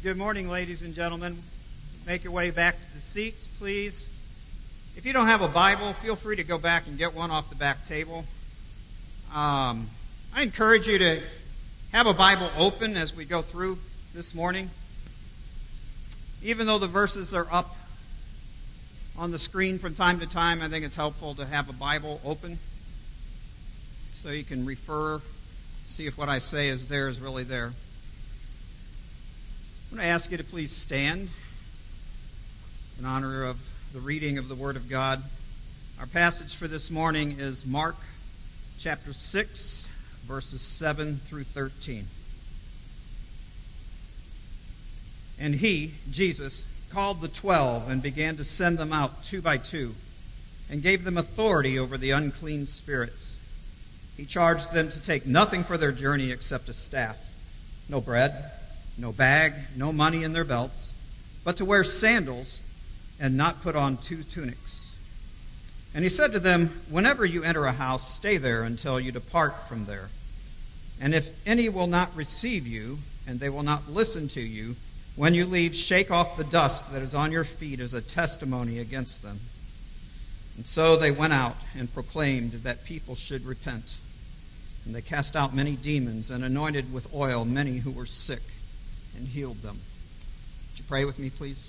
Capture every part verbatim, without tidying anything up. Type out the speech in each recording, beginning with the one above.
Good morning, ladies and gentlemen. Make your way back to the seats, please. If you don't have a Bible, feel free to go back and get one off the back table. Um, I encourage you to have a Bible open as we go through this morning. Even though the verses are up on the screen from time to time, I think it's helpful to have a Bible open so you can refer, see if what I say is there is really there. I'm going to ask you to please stand in honor of the reading of the Word of God. Our passage for this morning is Mark chapter six, verses seven through thirteen. And he, Jesus, called the twelve and began to send them out two by two, and gave them authority over the unclean spirits. He charged them to take nothing for their journey except a staff, no bread, no bag, no money in their belts, but to wear sandals and not put on two tunics. And he said to them, whenever you enter a house, stay there until you depart from there. And if any will not receive you, and they will not listen to you, when you leave, shake off the dust that is on your feet as a testimony against them. And so they went out and proclaimed that people should repent. And they cast out many demons and anointed with oil many who were sick, and healed them. Would you pray with me, please?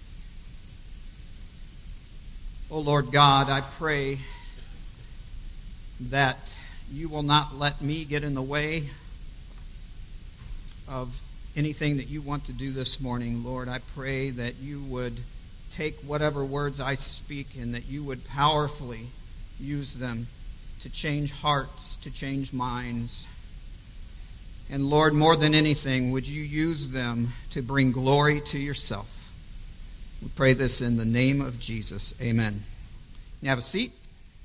Oh, Lord God, I pray that you will not let me get in the way of anything that you want to do this morning. Lord, I pray that you would take whatever words I speak and that you would powerfully use them to change hearts, to change minds. And Lord, more than anything, would you use them to bring glory to yourself? We pray this in the name of Jesus. Amen. You have a seat.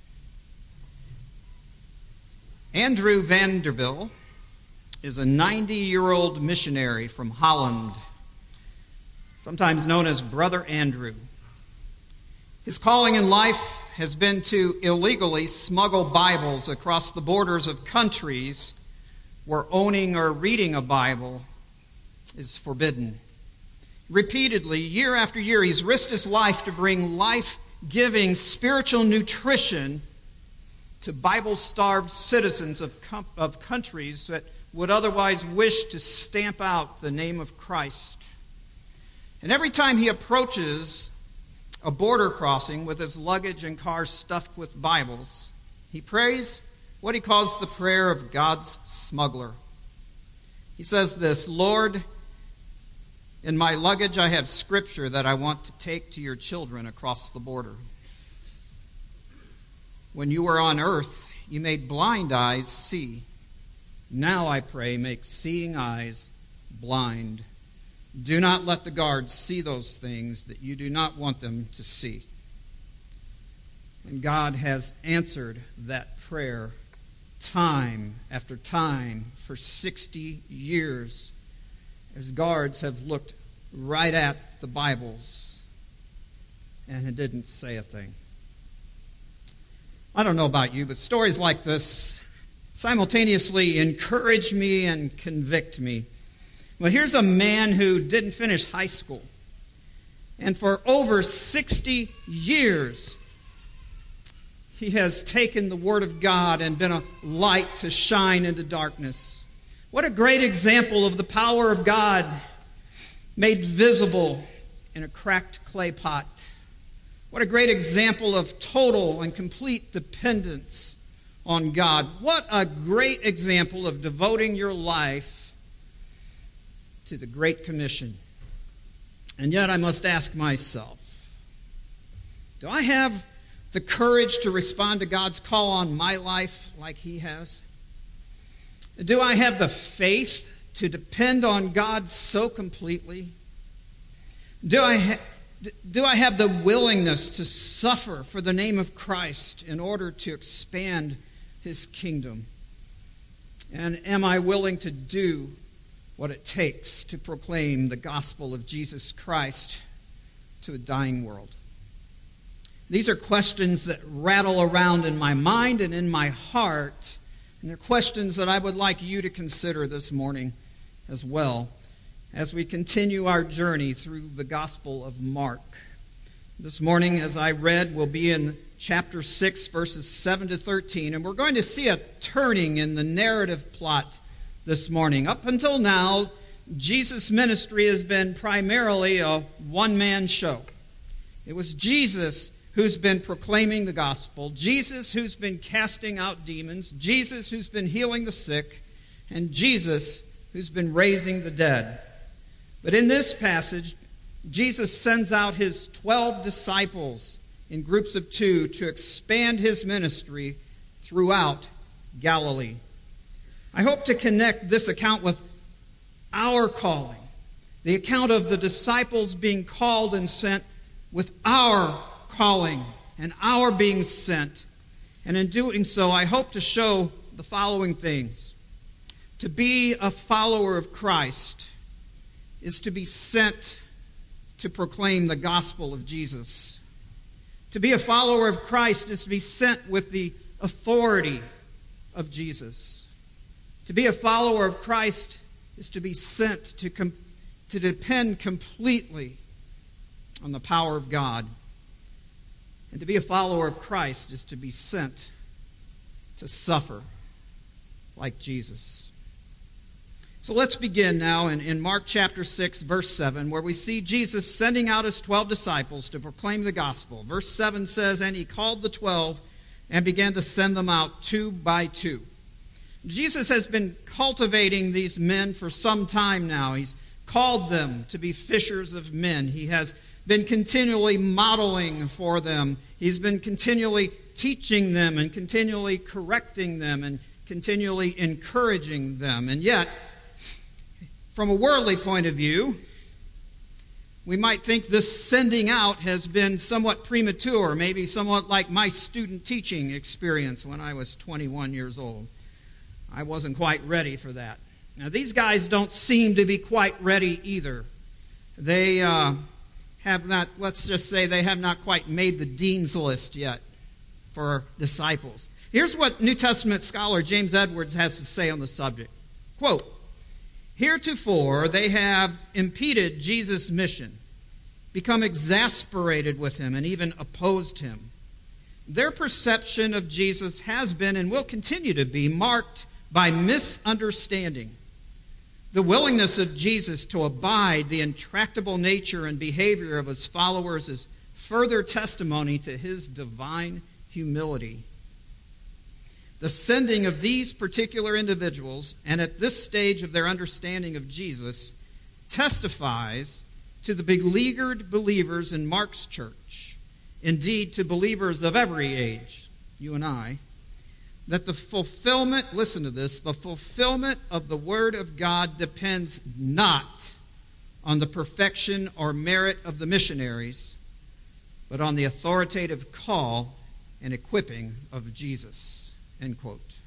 Andrew Vanderbilt is a ninety-year-old missionary from Holland, sometimes known as Brother Andrew. His calling in life has been to illegally smuggle Bibles across the borders of countries where owning or reading a Bible is forbidden. Repeatedly, year after year, he's risked his life to bring life-giving spiritual nutrition to Bible-starved citizens of, com- of countries that would otherwise wish to stamp out the name of Christ. And every time he approaches a border crossing with his luggage and car stuffed with Bibles, he prays what he calls the prayer of God's smuggler. He says this, Lord, in my luggage I have scripture that I want to take to your children across the border. When you were on earth, you made blind eyes see. Now I pray, make seeing eyes blind. Do not let the guards see those things that you do not want them to see. And God has answered that prayer time after time for sixty years as guards have looked right at the Bibles and it didn't say a thing. I don't know about you, but stories like this simultaneously encourage me and convict me. Well, here's a man who didn't finish high school, and for over sixty years he has taken the Word of God and been a light to shine into darkness. What a great example of the power of God made visible in a cracked clay pot. What a great example of total and complete dependence on God. What a great example of devoting your life to the Great Commission. And yet I must ask myself, do I have the courage to respond to God's call on my life like he has? Do I have the faith to depend on God so completely? Do I, ha- do I have the willingness to suffer for the name of Christ in order to expand his kingdom? And am I willing to do what it takes to proclaim the gospel of Jesus Christ to a dying world? These are questions that rattle around in my mind and in my heart, and they're questions that I would like you to consider this morning as well. as we continue our journey through the Gospel of Mark. This morning, as I read, we'll be in chapter six, verses seven to thirteen, and we're going to see a turning in the narrative plot this morning. Up until now, Jesus' ministry has been primarily a one-man show. It was Jesus who's been proclaiming the gospel, Jesus who's been casting out demons, Jesus who's been healing the sick, and Jesus who's been raising the dead. But in this passage, Jesus sends out his twelve disciples in groups of two to expand his ministry throughout Galilee. I hope to connect this account with our calling, the account of the disciples being called and sent with our calling and our being sent. And in doing so, I hope to show the following things. To be a follower of Christ is to be sent to proclaim the gospel of Jesus. To be a follower of Christ is to be sent with the authority of Jesus. To be a follower of Christ is to be sent to, com- to depend completely on the power of God. And to be a follower of Christ is to be sent to suffer like Jesus. So let's begin now in, in Mark chapter six, verse seven, where we see Jesus sending out his twelve disciples to proclaim the gospel. Verse seven says, "And he called the twelve and began to send them out two by two." Jesus has been cultivating these men for some time now. He's called them to be fishers of men. He has been continually modeling for them. He's been continually teaching them and continually correcting them and continually encouraging them. And yet, from a worldly point of view, we might think this sending out has been somewhat premature, maybe somewhat like my student teaching experience when I was twenty-one years old. I wasn't quite ready for that. Now, these guys don't seem to be quite ready either. They uh, have not, let's just say, they have not quite made the dean's list yet for disciples. Here's what New Testament scholar James Edwards has to say on the subject. Quote, "Heretofore they have impeded Jesus' mission, become exasperated with him, and even opposed him. Their perception of Jesus has been and will continue to be marked by misunderstanding. The willingness of Jesus to abide the intractable nature and behavior of his followers is further testimony to his divine humility. The sending of these particular individuals, and at this stage of their understanding of Jesus, testifies to the beleaguered believers in Mark's church, indeed to believers of every age, you and I, that the fulfillment, listen to this, the fulfillment of the Word of God depends not on the perfection or merit of the missionaries, but on the authoritative call and equipping of Jesus." End quote.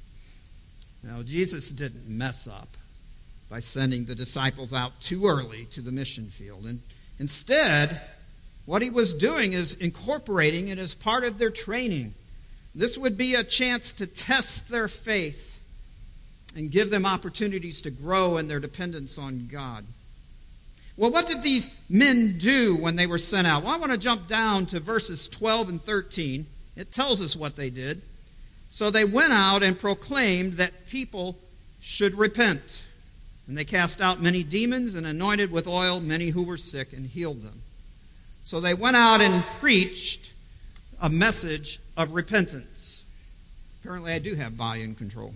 Now, Jesus didn't mess up by sending the disciples out too early to the mission field. And instead, what he was doing is incorporating it as part of their training. This would be a chance to test their faith and give them opportunities to grow in their dependence on God. Well, what did these men do when they were sent out? Well, I want to jump down to verses twelve and thirteen. It tells us what they did. "So they went out and proclaimed that people should repent. And they cast out many demons and anointed with oil many who were sick and healed them." So they went out and preached a message of repentance. Apparently I do have volume control.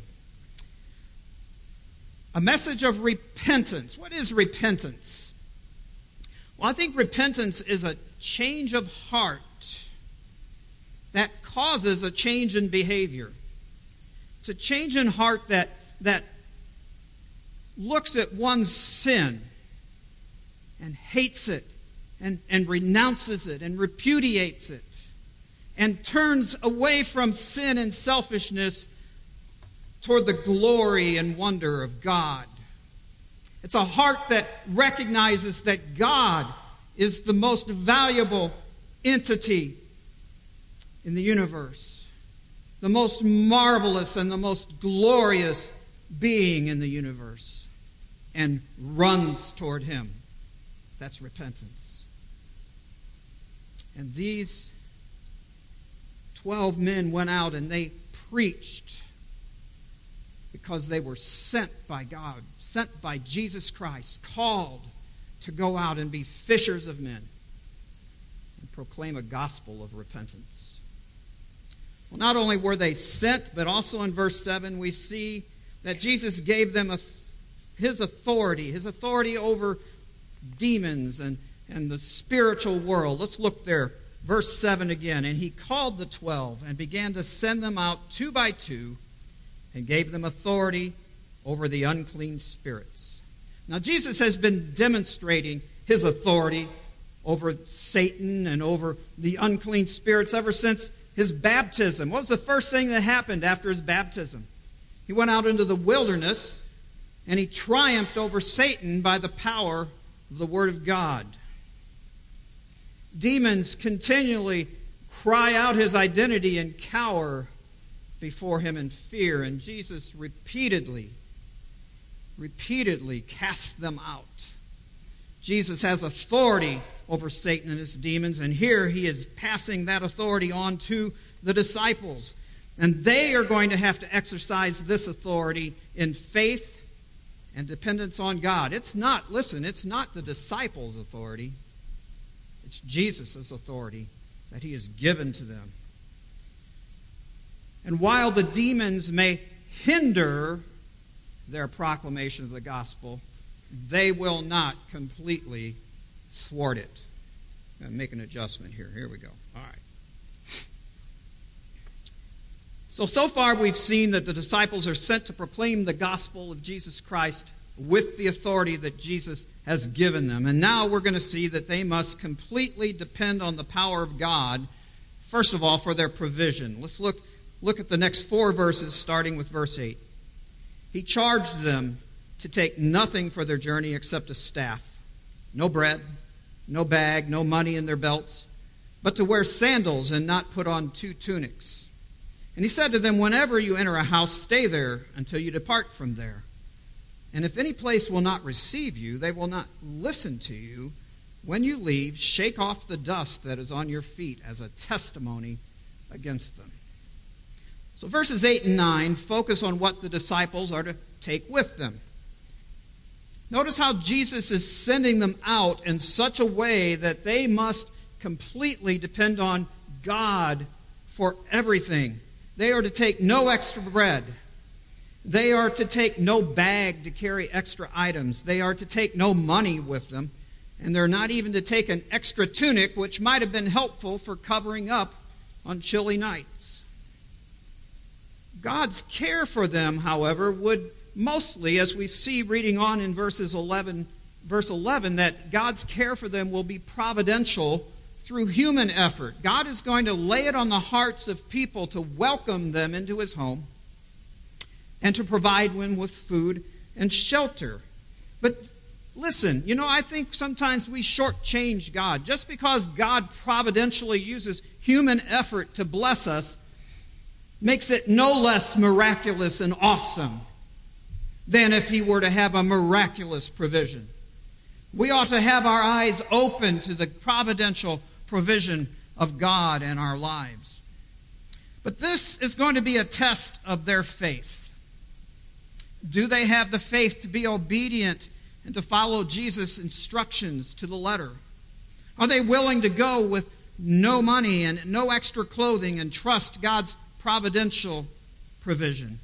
A message of repentance. What is repentance? Well, I think repentance is a change of heart that causes a change in behavior. It's a change in heart that, that looks at one's sin and hates it and, and renounces it and repudiates it and turns away from sin and selfishness toward the glory and wonder of God. It's a heart that recognizes that God is the most valuable entity in the universe, the most marvelous and the most glorious being in the universe. and runs toward him. That's repentance. And these twelve men went out and they preached because they were sent by God, sent by Jesus Christ, called to go out and be fishers of men and proclaim a gospel of repentance. Well, not only were they sent, but also in verse seven we see that Jesus gave them a, his authority, his authority over demons and, and the spiritual world. Let's look there. Verse seven again. And he called the twelve and began to send them out two by two and gave them authority over the unclean spirits. Now, Jesus has been demonstrating his authority over Satan and over the unclean spirits ever since his baptism. What was the first thing that happened after his baptism? He went out into the wilderness and he triumphed over Satan by the power of the Word of God. Demons continually cry out his identity and cower before him in fear, and Jesus repeatedly, repeatedly cast them out. Jesus has authority over Satan and his demons, and here he is passing that authority on to the disciples. And they are going to have to exercise this authority in faith and dependence on God. It's not, listen, it's not the disciples' authority. It's Jesus' authority that he has given to them. And while the demons may hinder their proclamation of the gospel, they will not completely thwart it. I'm going to make an adjustment here. Here we go. All right. So, so far we've seen that the disciples are sent to proclaim the gospel of Jesus Christ with the authority that Jesus has given them. And now we're going to see that they must completely depend on the power of God, first of all, for their provision. Let's look, look at the next four verses, starting with verse eight. He charged them to take nothing for their journey except a staff, no bread, no bag, no money in their belts, but to wear sandals and not put on two tunics. And he said to them, whenever you enter a house, stay there until you depart from there. And if any place will not receive you, they will not listen to you. When you leave, shake off the dust that is on your feet as a testimony against them. So verses eight and nine focus on what the disciples are to take with them. Notice how Jesus is sending them out in such a way that they must completely depend on God for everything. They are to take no extra bread. They are to take no bag to carry extra items. They are to take no money with them. And they're not even to take an extra tunic, which might have been helpful for covering up on chilly nights. God's care for them, however, would mostly, as we see reading on in verses eleven, verse eleven, that God's care for them will be providential through human effort. God is going to lay it on the hearts of people to welcome them into his home and to provide them with food and shelter. But listen, you know, I think sometimes we shortchange God. Just because God providentially uses human effort to bless us makes it no less miraculous and awesome than if he were to have a miraculous provision. We ought to have our eyes open to the providential provision of God in our lives. But this is going to be a test of their faith. Do they have the faith to be obedient and to follow Jesus' instructions to the letter? Are they willing to go with no money and no extra clothing and trust God's providential provision?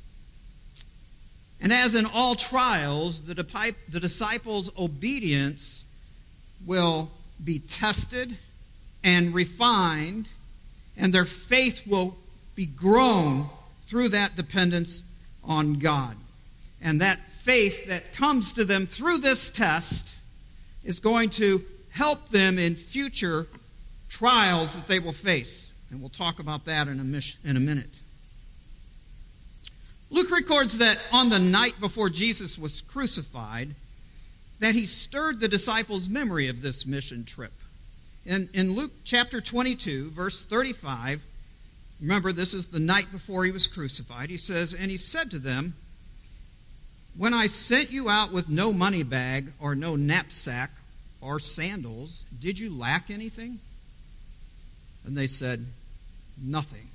And as in all trials, the, the disciples' obedience will be tested and refined, and their faith will be grown through that dependence on God. And that faith that comes to them through this test is going to help them in future trials that they will face. And we'll talk about that in a, mis- in a minute. Luke records that on the night before Jesus was crucified, that he stirred the disciples' memory of this mission trip. In, in Luke chapter twenty-two, verse thirty-five, remember this is the night before he was crucified, he says, and he said to them, when I sent you out with no money bag or no knapsack or sandals, did you lack anything?" And they said, "Nothing."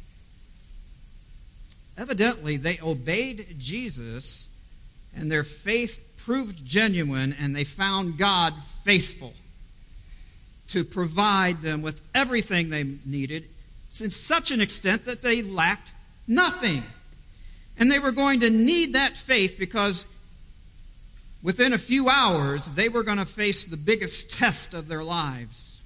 Evidently, they obeyed Jesus, and their faith proved genuine, and they found God faithful to provide them with everything they needed, to such an extent that they lacked nothing. And they were going to need that faith because within a few hours, they were going to face the biggest test of their lives.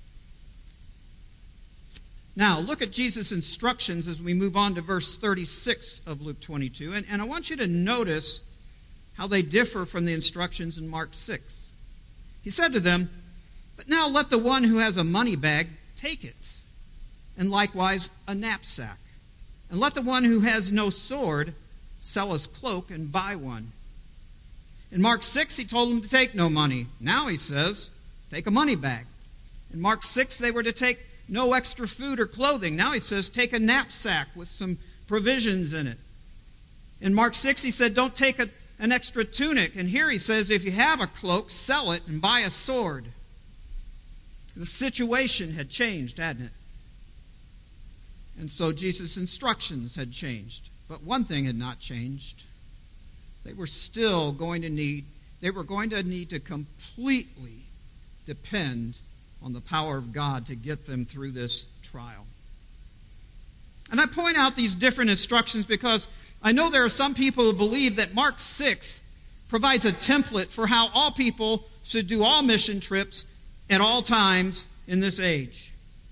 Now, look at Jesus' instructions as we move on to verse thirty-six of Luke twenty-two. And, and I want you to notice how they differ from the instructions in Mark six. He said to them, "But now let the one who has a money bag take it, and likewise a knapsack. And let the one who has no sword sell his cloak and buy one." In Mark six, he told them to take no money. Now he says, take a money bag. In Mark six, they were to take no extra food or clothing. Now he says, take a knapsack with some provisions in it. In Mark six, he said, don't take a, an extra tunic. And here he says, if you have a cloak, sell it and buy a sword. The situation had changed, hadn't it? And so Jesus' instructions had changed. But one thing had not changed. They were still going to need, they were going to need to completely depend on the power of God to get them through this trial. And I point out these different instructions because I know there are some people who believe that Mark six provides a template for how all people should do all mission trips at all times in this age.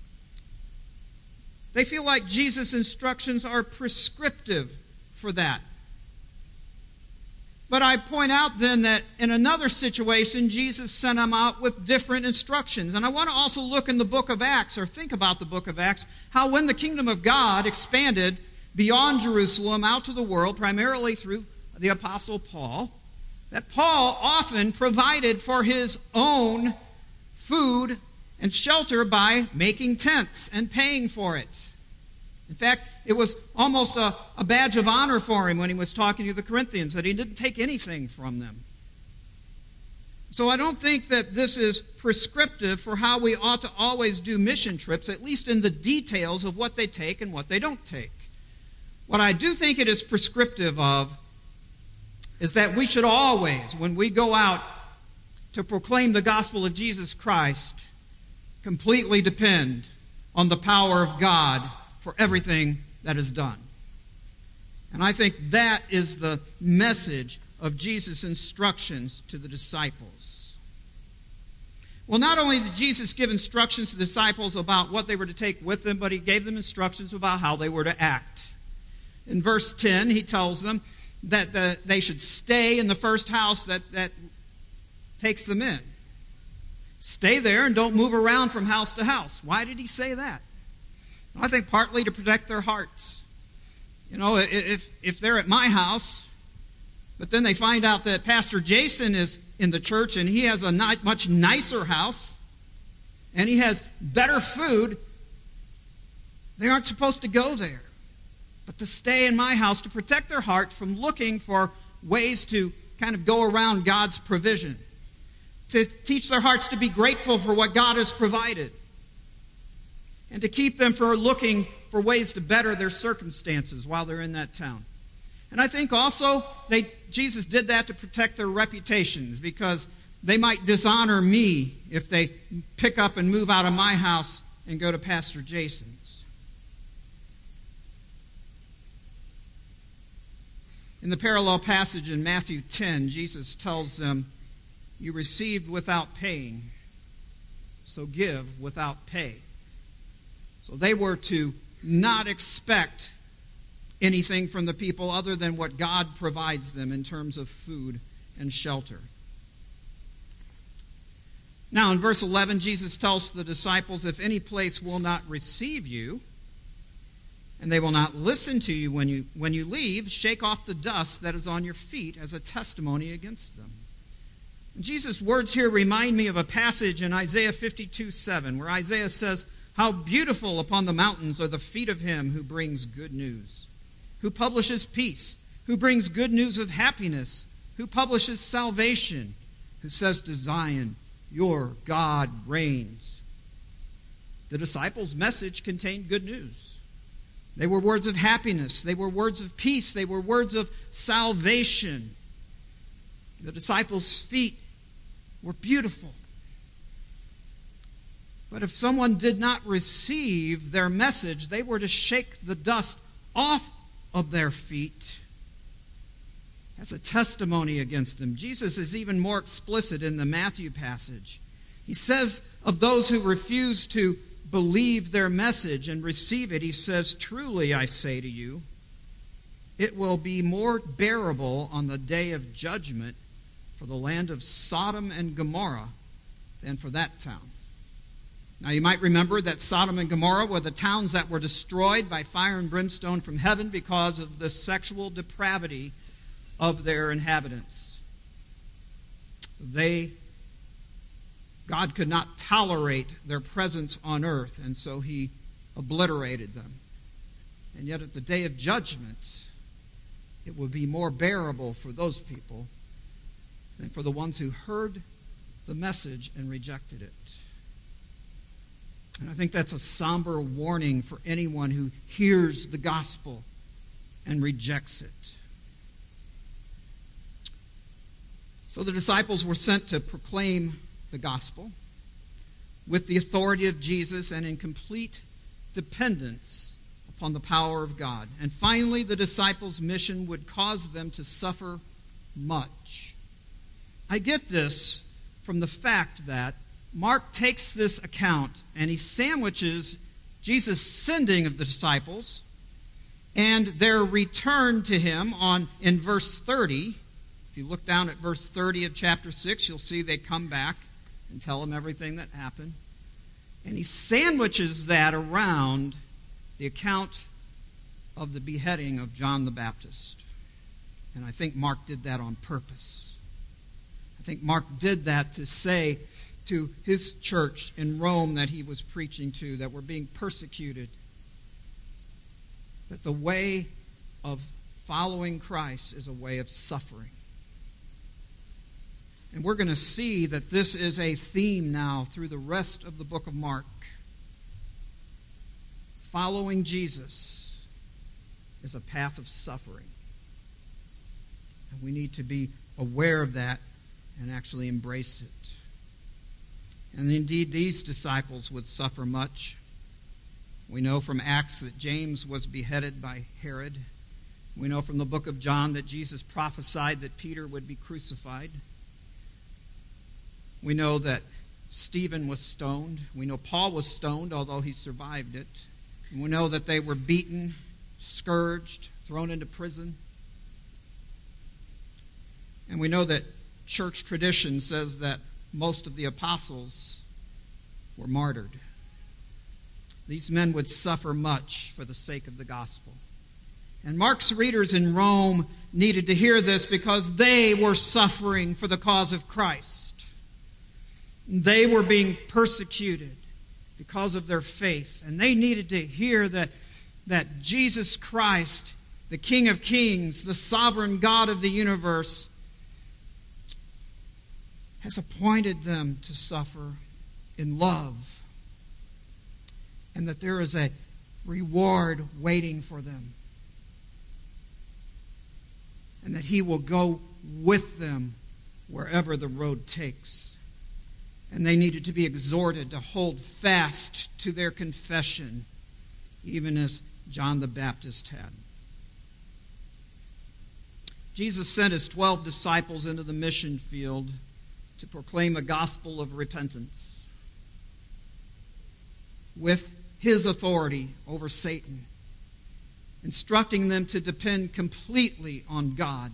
They feel like Jesus' instructions are prescriptive for that. But I point out then that in another situation, Jesus sent them out with different instructions. And I want to also look in the book of Acts, or think about the book of Acts, how when the kingdom of God expanded beyond Jerusalem out to the world, primarily through the Apostle Paul, that Paul often provided for his own food and shelter by making tents and paying for it. In fact, it was almost a, a badge of honor for him when he was talking to the Corinthians, that he didn't take anything from them. So I don't think that this is prescriptive for how we ought to always do mission trips, at least in the details of what they take and what they don't take. What I do think it is prescriptive of is that we should always, when we go out to proclaim the gospel of Jesus Christ, completely depend on the power of God for everything that is done. And I think that is the message of Jesus' instructions to the disciples. Well, not only did Jesus give instructions to the disciples about what they were to take with them, but he gave them instructions about how they were to act. In verse ten, he tells them that the, they should stay in the first house that, that takes them in. Stay there and don't move around from house to house. Why did he say that? I think partly to protect their hearts. You know, if if they're at my house, but then they find out that Pastor Jason is in the church and he has a not much nicer house and he has better food, they aren't supposed to go there, but to stay in my house to protect their heart from looking for ways to kind of go around God's provision, to teach their hearts to be grateful for what God has provided, and to keep them from looking for ways to better their circumstances while they're in that town. And I think also they, Jesus did that to protect their reputations, because they might dishonor me if they pick up and move out of my house and go to Pastor Jason's. In the parallel passage in Matthew ten, Jesus tells them, "You received without paying, so give without pay." So they were to not expect anything from the people other than what God provides them in terms of food and shelter. Now in verse eleven, Jesus tells the disciples, if any place will not receive you, and they will not listen to you when you when you leave, shake off the dust that is on your feet as a testimony against them. And Jesus' words here remind me of a passage in Isaiah fifty-two seven, where Isaiah says, "How beautiful upon the mountains are the feet of him who brings good news, who publishes peace, who brings good news of happiness, who publishes salvation, who says to Zion, your God reigns. The disciples' message contained good news. They were words of happiness. They were words of peace. They were words of salvation. The disciples' feet were beautiful. But if someone did not receive their message, they were to shake the dust off of their feet. That's a testimony against them. Jesus is even more explicit in the Matthew passage. He says of those who refuse to believe their message and receive it, he says, truly I say to you, it will be more bearable on the day of judgment for the land of Sodom and Gomorrah than for that town. Now you might remember that Sodom and Gomorrah were the towns that were destroyed by fire and brimstone from heaven because of the sexual depravity of their inhabitants. They, God could not tolerate their presence on earth, and so he obliterated them. And yet at the day of judgment, it will be more bearable for those people than for the ones who heard the message and rejected it. And I think that's a somber warning for anyone who hears the gospel and rejects it. So the disciples were sent to proclaim the gospel with the authority of Jesus and in complete dependence upon the power of God. And finally, the disciples' mission would cause them to suffer much. I get this from the fact that Mark takes this account and he sandwiches Jesus' sending of the disciples and their return to him on in verse thirty. If you look down at verse thirty of chapter six, you'll see they come back and tell him everything that happened. And he sandwiches that around the account of the beheading of John the Baptist. And I think Mark did that on purpose. I think Mark did that to say to his church in Rome that he was preaching to, that were being persecuted, that the way of following Christ is a way of suffering. And we're going to see that this is a theme now through the rest of the book of Mark. Following Jesus is a path of suffering. And we need to be aware of that and actually embrace it. And indeed, these disciples would suffer much. We know from Acts that James was beheaded by Herod. We know from the book of John that Jesus prophesied that Peter would be crucified. We know that Stephen was stoned. We know Paul was stoned, although he survived it. And we know that they were beaten, scourged, thrown into prison. And we know that church tradition says that most of the apostles were martyred. These men would suffer much for the sake of the gospel. And Mark's readers in Rome needed to hear this because they were suffering for the cause of Christ. They were being persecuted because of their faith. And they needed to hear that, that Jesus Christ, the King of Kings, the sovereign God of the universe, has appointed them to suffer in love, and that there is a reward waiting for them, and that he will go with them wherever the road takes. And they needed to be exhorted to hold fast to their confession, even as John the Baptist had. Jesus sent his twelve disciples into the mission field to proclaim a gospel of repentance with his authority over Satan, instructing them to depend completely on God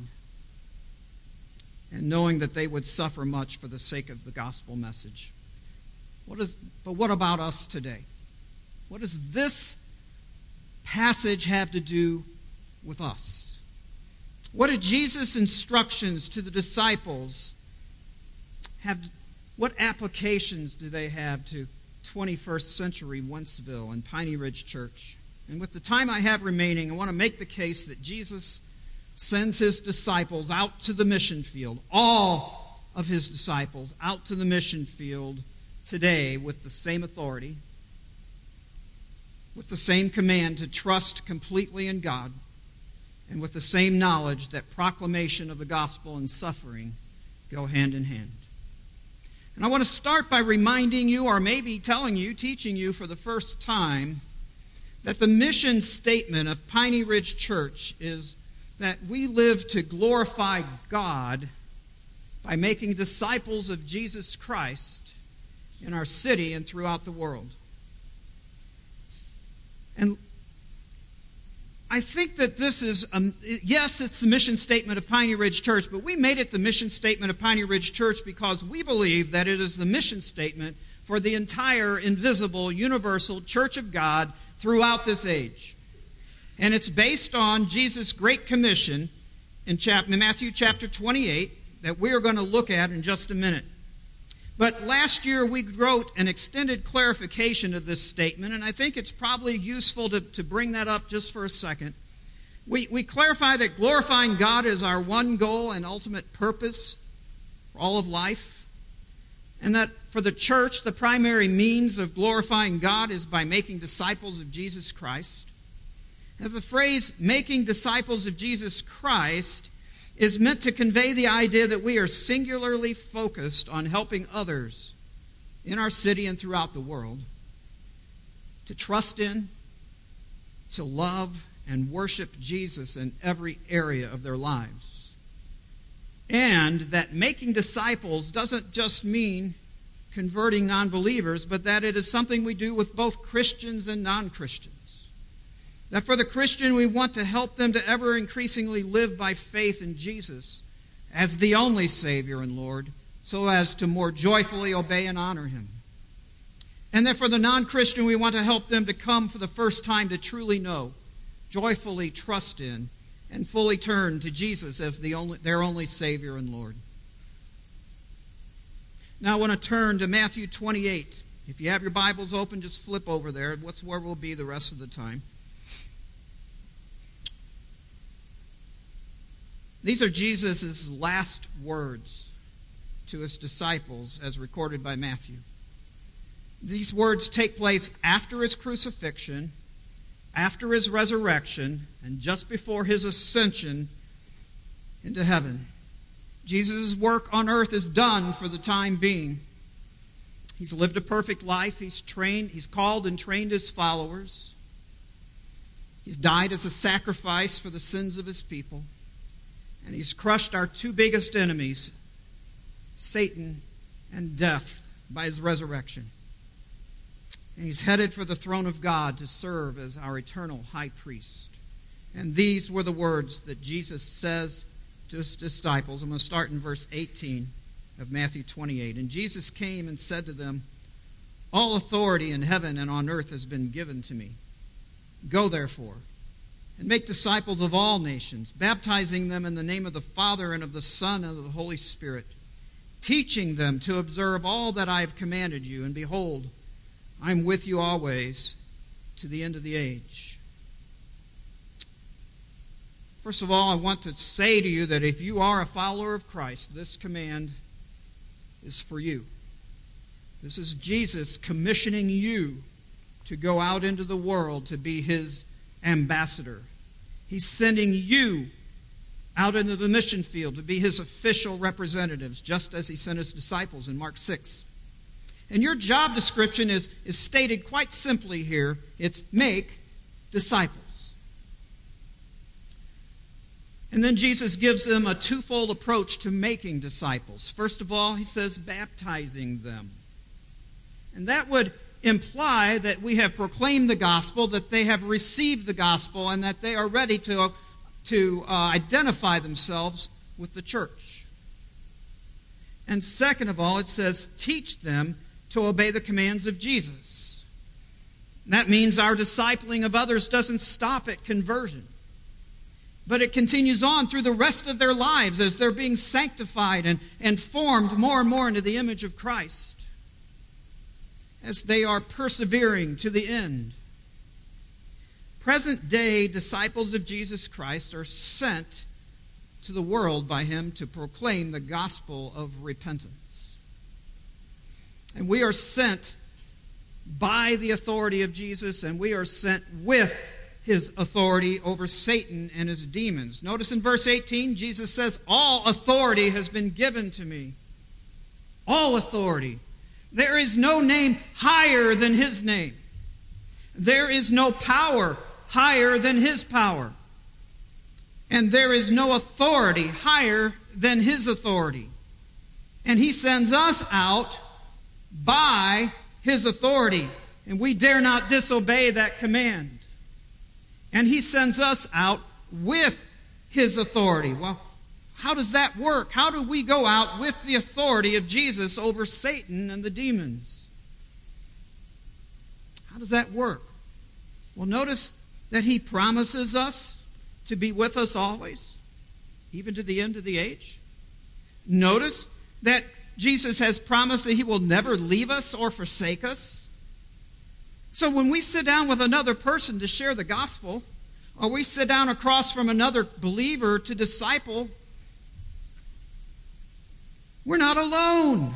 and knowing that they would suffer much for the sake of the gospel message. What is, but what about us today? What does this passage have to do with us? What did Jesus' instructions to the disciples have? What applications do they have to twenty-first century Wentzville and Piney Ridge Church? And with the time I have remaining, I want to make the case that Jesus sends his disciples out to the mission field, all of his disciples out to the mission field today with the same authority, with the same command to trust completely in God, and with the same knowledge that proclamation of the gospel and suffering go hand in hand. And I want to start by reminding you, or maybe telling you, teaching you for the first time, that the mission statement of Piney Ridge Church is that we live to glorify God by making disciples of Jesus Christ in our city and throughout the world. And I think that this is, um, yes, it's the mission statement of Piney Ridge Church, but we made it the mission statement of Piney Ridge Church because we believe that it is the mission statement for the entire invisible, universal Church of God throughout this age. And it's based on Jesus' Great Commission in Matthew chapter twenty-eight that we are going to look at in just a minute. But last year we wrote an extended clarification of this statement, and I think it's probably useful to, to bring that up just for a second. We, we clarify that glorifying God is our one goal and ultimate purpose for all of life, and that for the church, the primary means of glorifying God is by making disciples of Jesus Christ. As the phrase, making disciples of Jesus Christ, is meant to convey the idea that we are singularly focused on helping others in our city and throughout the world to trust in, to love, and worship Jesus in every area of their lives. And that making disciples doesn't just mean converting non-believers, but that it is something we do with both Christians and non-Christians. That for the Christian, we want to help them to ever increasingly live by faith in Jesus as the only Savior and Lord, so as to more joyfully obey and honor Him. And that for the non-Christian, we want to help them to come for the first time to truly know, joyfully trust in, and fully turn to Jesus as the only, their only Savior and Lord. Now I want to turn to Matthew twenty-eight. If you have your Bibles open, just flip over there. That's where we'll be the rest of the time. These are Jesus' last words to his disciples as recorded by Matthew. These words take place after his crucifixion, after his resurrection, and just before his ascension into heaven. Jesus' work on earth is done for the time being. He's lived a perfect life. He's trained, he's called and trained his followers. He's died as a sacrifice for the sins of his people. And he's crushed our two biggest enemies, Satan and death, by his resurrection. And he's headed for the throne of God to serve as our eternal high priest. And these were the words that Jesus says to his disciples. I'm going to start in verse eighteen of Matthew twenty-eight. And Jesus came and said to them, "All authority in heaven and on earth has been given to me. Go therefore, and make disciples of all nations, baptizing them in the name of the Father and of the Son and of the Holy Spirit, teaching them to observe all that I have commanded you. And behold, I am with you always to the end of the age." First of all, I want to say to you that if you are a follower of Christ, this command is for you. This is Jesus commissioning you to go out into the world to be His ambassador. He's sending you out into the mission field to be His official representatives, just as He sent His disciples in Mark six. And your job description is, is stated quite simply here. It's make disciples. And then Jesus gives them a twofold approach to making disciples. First of all, He says baptizing them. And that would imply that we have proclaimed the gospel, that they have received the gospel, and that they are ready to, to uh, identify themselves with the church. And second of all, it says teach them to obey the commands of Jesus. That means our discipling of others doesn't stop at conversion, but it continues on through the rest of their lives as they're being sanctified and, and formed more and more into the image of Christ, as they are persevering to the end. Present-day disciples of Jesus Christ are sent to the world by him to proclaim the gospel of repentance. And we are sent by the authority of Jesus, and we are sent with his authority over Satan and his demons. Notice in verse eighteen, Jesus says, all authority has been given to me. All authority. There is no name higher than his name. There is no power higher than his power. And there is no authority higher than his authority. And he sends us out by his authority. And we dare not disobey that command. And he sends us out with his authority. Well, how does that work? How do we go out with the authority of Jesus over Satan and the demons? How does that work? Well, notice that he promises us to be with us always, even to the end of the age. Notice that Jesus has promised that he will never leave us or forsake us. So when we sit down with another person to share the gospel, or we sit down across from another believer to disciple, we're not alone.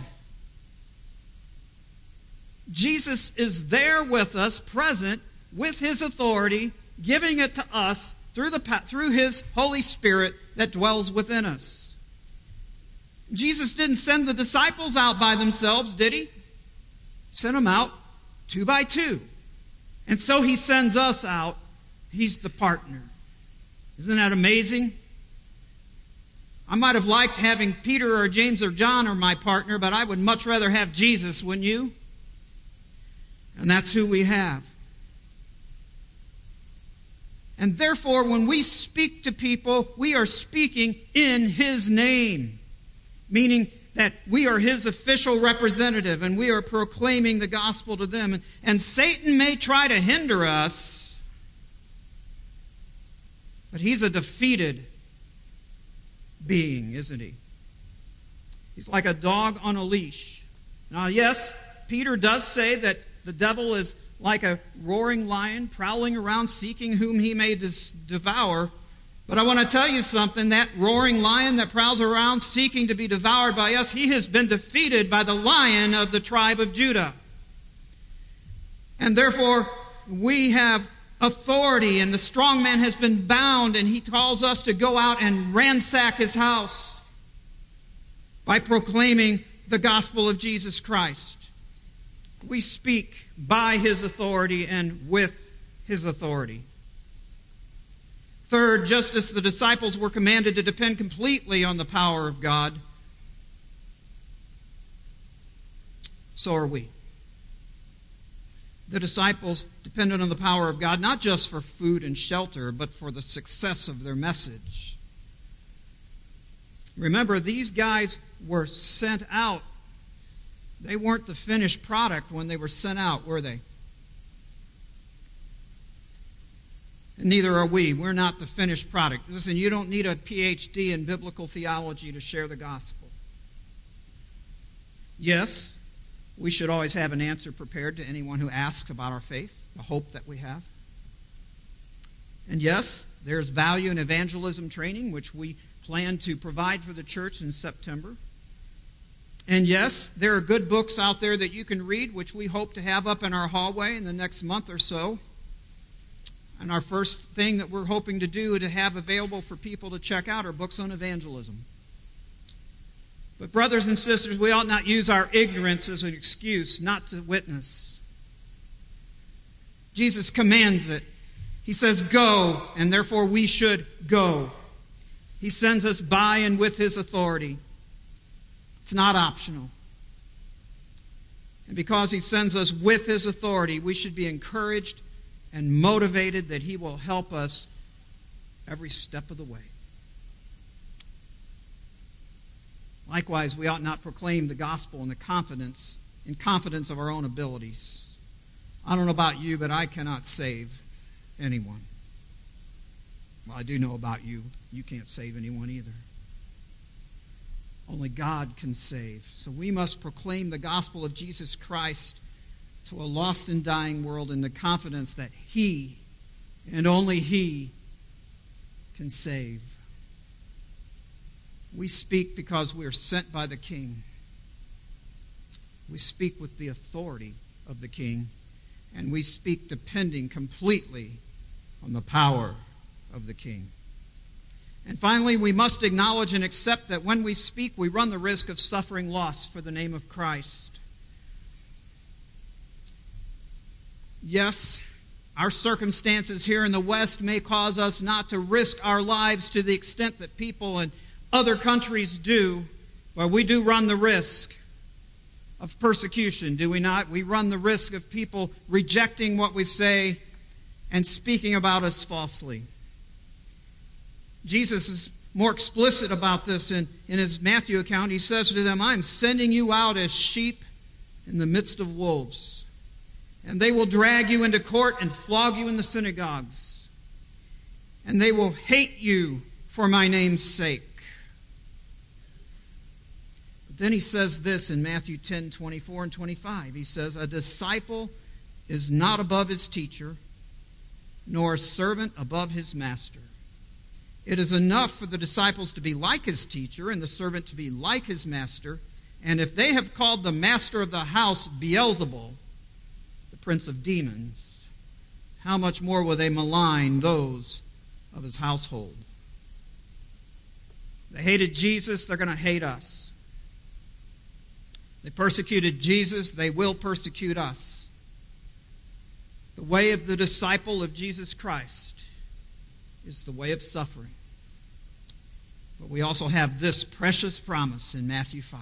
Jesus is there with us, present, with his authority, giving it to us through the through his Holy Spirit that dwells within us. Jesus didn't send the disciples out by themselves, did he? He sent them out two by two. And so he sends us out. He's the partner. Isn't that amazing? I might have liked having Peter or James or John or my partner, but I would much rather have Jesus, wouldn't you? And that's who we have. And therefore, when we speak to people, we are speaking in his name, meaning that we are his official representative and we are proclaiming the gospel to them. And, and Satan may try to hinder us, but he's a defeated being, isn't he? He's like a dog on a leash. Now, yes, Peter does say that the devil is like a roaring lion prowling around seeking whom he may dis- devour. But I want to tell you something. That roaring lion that prowls around seeking to be devoured by us, he has been defeated by the Lion of the tribe of Judah. And therefore, we have authority, and the strong man has been bound, and he calls us to go out and ransack his house by proclaiming the gospel of Jesus Christ. We speak by his authority and with his authority. Third, just as the disciples were commanded to depend completely on the power of God, so are we. The disciples depended on the power of God, not just for food and shelter, but for the success of their message. Remember, these guys were sent out. They weren't the finished product when they were sent out, were they? And neither are we. We're not the finished product. Listen, you don't need a P H D in biblical theology to share the gospel. Yes, we should always have an answer prepared to anyone who asks about our faith, the hope that we have. And yes, there's value in evangelism training, which we plan to provide for the church in September. And yes, there are good books out there that you can read, which we hope to have up in our hallway in the next month or so. And our first thing that we're hoping to do to have available for people to check out are books on evangelism. But brothers and sisters, we ought not use our ignorance as an excuse not to witness. Jesus commands it. He says, go, and therefore we should go. He sends us by and with his authority. It's not optional. And because he sends us with his authority, we should be encouraged and motivated that he will help us every step of the way. Likewise, we ought not proclaim the gospel in the confidence, in confidence of our own abilities. I don't know about you, but I cannot save anyone. Well, I do know about you. You can't save anyone either. Only God can save. So we must proclaim the gospel of Jesus Christ to a lost and dying world in the confidence that he, and only he, can save. We speak because we are sent by the King. We speak with the authority of the King, and we speak depending completely on the power of the King. And finally, we must acknowledge and accept that when we speak, we run the risk of suffering loss for the name of Christ. Yes, our circumstances here in the West may cause us not to risk our lives to the extent that people in other countries do, but we do run the risk of persecution, do we not? We run the risk of people rejecting what we say and speaking about us falsely. Jesus is more explicit about this in, in his Matthew account. He says to them, I'm sending you out as sheep in the midst of wolves. And they will drag you into court and flog you in the synagogues. And they will hate you for my name's sake. But then he says this in Matthew ten, twenty-four and twenty-five. He says, a disciple is not above his teacher, nor a servant above his master. It is enough for the disciples to be like his teacher and the servant to be like his master. And if they have called the master of the house Beelzebul, the prince of demons, how much more will they malign those of his household? They hated Jesus, they're going to hate us. They persecuted Jesus, they will persecute us. The way of the disciple of Jesus Christ is the way of suffering. But we also have this precious promise in Matthew five.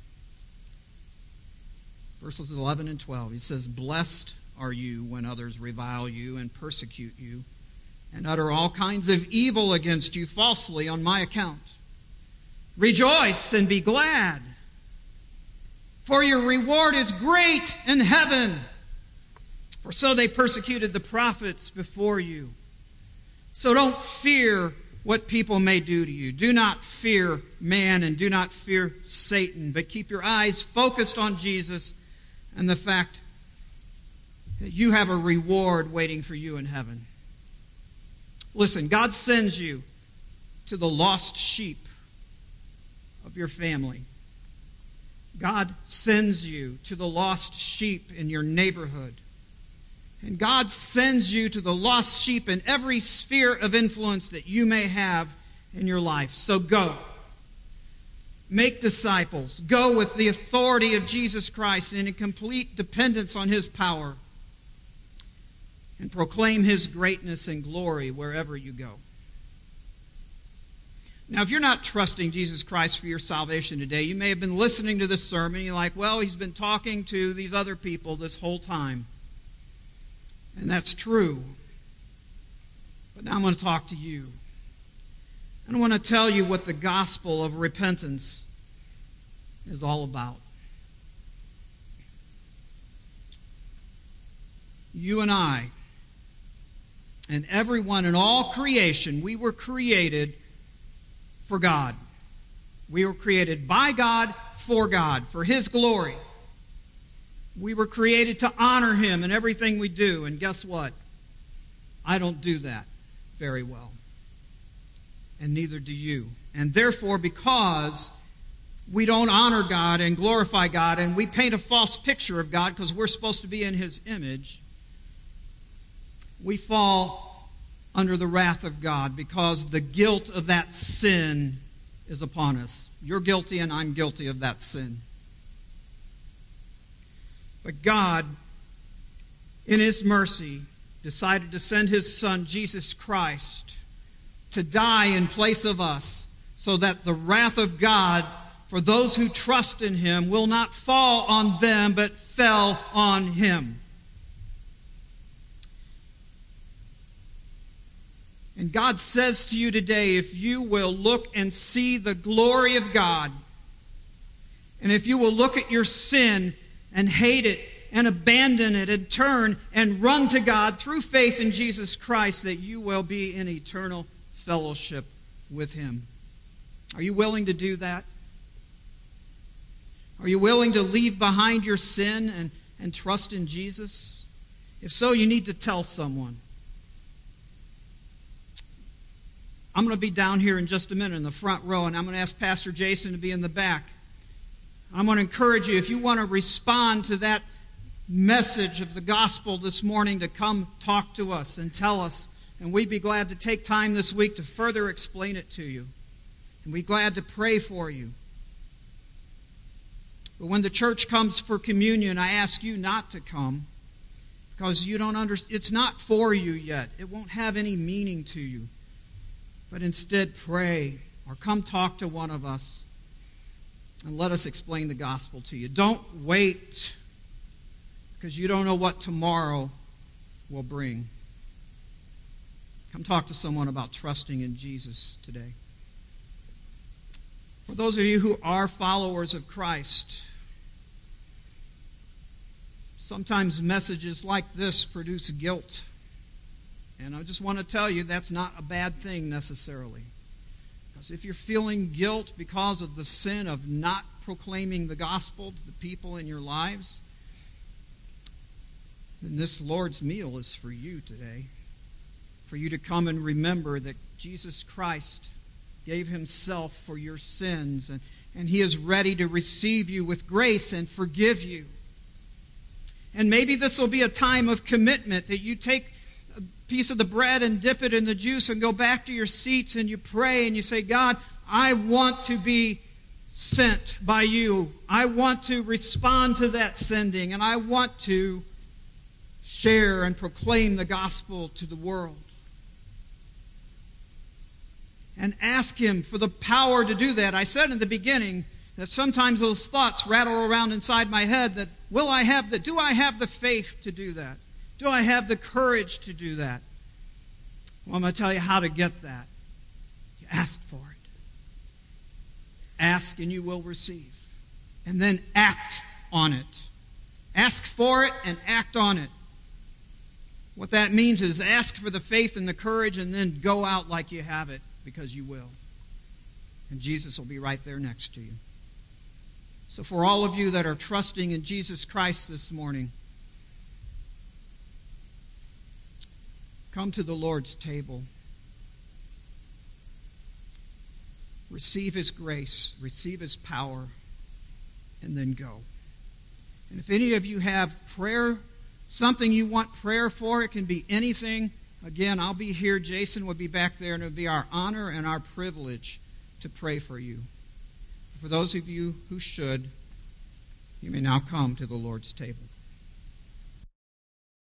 Verses eleven and twelve. He says, blessed are you when others revile you and persecute you and utter all kinds of evil against you falsely on my account. Rejoice and be glad, for your reward is great in heaven. For so they persecuted the prophets before you. So don't fear what people may do to you. Do not fear man and do not fear Satan, but keep your eyes focused on Jesus and the fact that you have a reward waiting for you in heaven. Listen, God sends you to the lost sheep of your family. God sends you to the lost sheep in your neighborhood. And God sends you to the lost sheep in every sphere of influence that you may have in your life. So go. Make disciples. Go with the authority of Jesus Christ and in complete dependence on his power. And proclaim his greatness and glory wherever you go. Now, if you're not trusting Jesus Christ for your salvation today, you may have been listening to this sermon. You're like, well, he's been talking to these other people this whole time. And that's true. But now I'm going to talk to you. And I want to tell you what the gospel of repentance is all about. You and I, and everyone in all creation, we were created for God. We were created by God, for God, for his glory. We were created to honor him in everything we do. And guess what? I don't do that very well. And neither do you. And therefore, because we don't honor God and glorify God, and we paint a false picture of God because we're supposed to be in his image, we fall under the wrath of God because the guilt of that sin is upon us. You're guilty and I'm guilty of that sin. But God, in his mercy, decided to send his Son, Jesus Christ, to die in place of us so that the wrath of God for those who trust in him will not fall on them, but fell on him. And God says to you today, if you will look and see the glory of God, and if you will look at your sin and hate it and abandon it and turn and run to God through faith in Jesus Christ, that you will be in eternal fellowship with him. Are you willing to do that? Are you willing to leave behind your sin and, and trust in Jesus? If so, you need to tell someone. I'm going to be down here in just a minute in the front row, and I'm going to ask Pastor Jason to be in the back. I'm going to encourage you, if you want to respond to that message of the gospel this morning, to come talk to us and tell us. And we'd be glad to take time this week to further explain it to you. And we'd be glad to pray for you. But when the church comes for communion, I ask you not to come because you don't understand. It's not for you yet. It won't have any meaning to you. But instead, pray or come talk to one of us and let us explain the gospel to you. Don't wait because you don't know what tomorrow will bring. Come talk to someone about trusting in Jesus today. For those of you who are followers of Christ, sometimes messages like this produce guilt. And I just want to tell you that's not a bad thing necessarily. Because if you're feeling guilt because of the sin of not proclaiming the gospel to the people in your lives, then this Lord's meal is for you today. For you to come and remember that Jesus Christ gave himself for your sins, and, and he is ready to receive you with grace and forgive you. And maybe this will be a time of commitment, that you take a piece of the bread and dip it in the juice and go back to your seats and you pray and you say, God, I want to be sent by you. I want to respond to that sending, and I want to share and proclaim the gospel to the world. And ask him for the power to do that. I said in the beginning that sometimes those thoughts rattle around inside my head that, will I have the, do I have the faith to do that? Do I have the courage to do that? Well, I'm going to tell you how to get that. You ask for it. Ask and you will receive. And then act on it. Ask for it and act on it. What that means is ask for the faith and the courage and then go out like you have it, because you will. And Jesus will be right there next to you. So for all of you that are trusting in Jesus Christ this morning, come to the Lord's table. Receive his grace, receive his power, and then go. And if any of you have prayer, something you want prayer for, it can be anything. Again, I'll be here. Jason will be back there, and it will be our honor and our privilege to pray for you. For those of you who should, you may now come to the Lord's table.